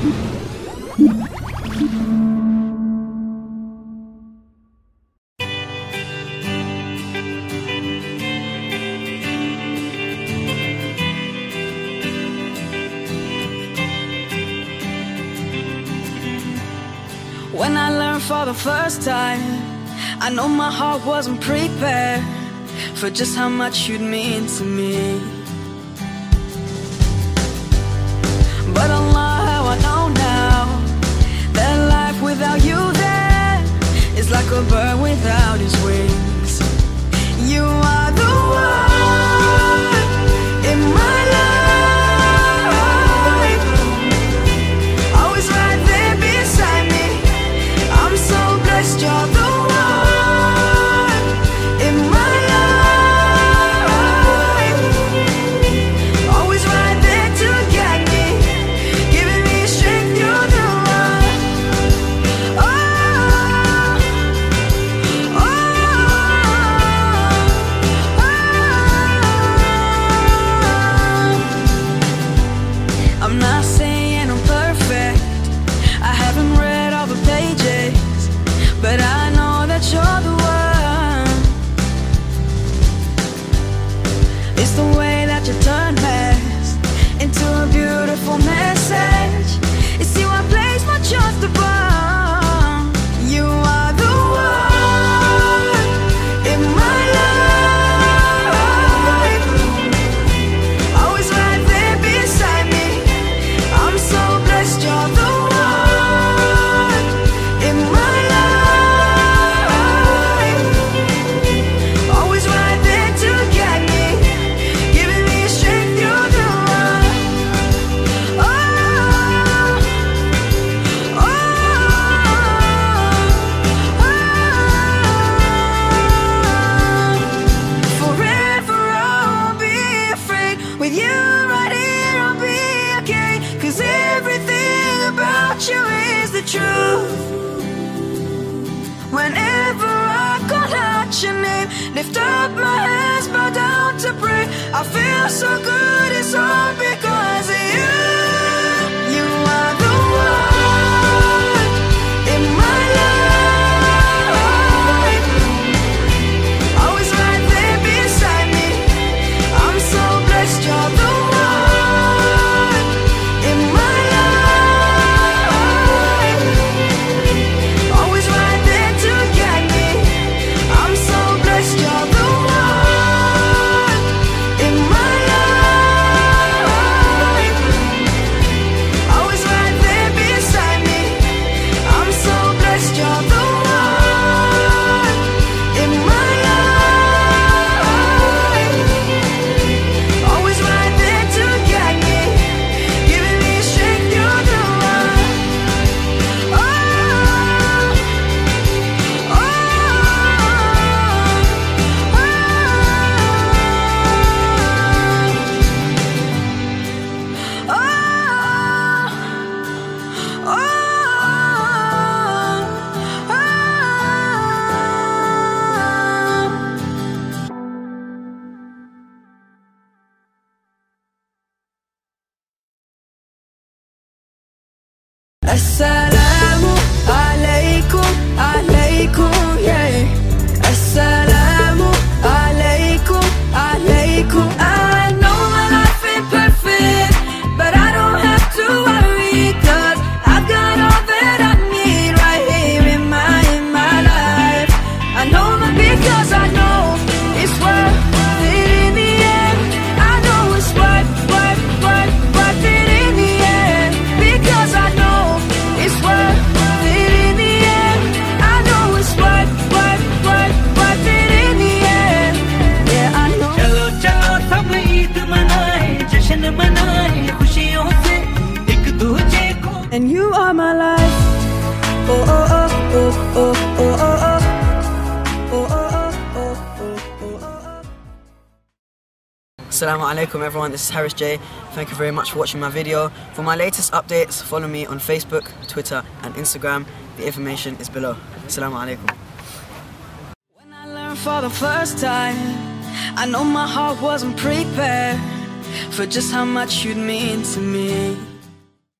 When I learned for the first time, I know my heart wasn't prepared for just how much you'd mean to me. But Allah, how I know now that life without you there is like a bird without his wings. You are the one in my life, always right there beside me. I'm so blessed you're the one in my life, always right there to guide me, giving me strength through the run. Oh, oh, oh. I'm not saying I'm perfect, I haven't read all the pages, but I know that you're the one. It's the way that you turn mess into a beautiful message. It's you I place my trust upon. You are the one in my life, always right there beside me. I'm so blessed you're the one in my life, always right there to guide me, giving me strength through the run. Oh, oh, oh. Forever I won't be afraid. With you right here I'll be okay, 'cause everything about you is the truth. Whenever I call out your name, lift up my hands, bow down to pray, I feel so good, it's all because of you. You are the one in my life, always right there beside me. I'm so blessed you're the one in my life, always right there to guide me. I'm so blessed you're the one in my life, always right there beside me. I'm so blessed you're the one in my life, always right there to guide me, giving me strength through the run. Oh, oh, oh, oh, oh, Assalamu alaikum, alaikum, yeah. Assalamu alaikum, alaikum. I know my life ain't perfect, but I don't have to worry, 'cause I've got all that I need right here in my life. I know that because I know it's worth it in the end. I know it's worth it in the end, because I know it's worth it in the end. I know it's worth it in the end. Yeah, I know. चलो चलो सब ईद मनाए, जश्न मनाए खुशियों से एक दूजे को. And you are my life. Oh, oh, oh, oh, oh, oh, oh, oh. Oh, oh, oh, oh, oh, oh, oh. Assalamu alaikum everyone, this is Harris J. Thank you very much for watching my video. For my latest updates, follow me on Facebook, Twitter and Instagram. The information is below. Assalamu alaikum. When I learned for the first time, I know my heart wasn't prepared for just how much you'd mean to me.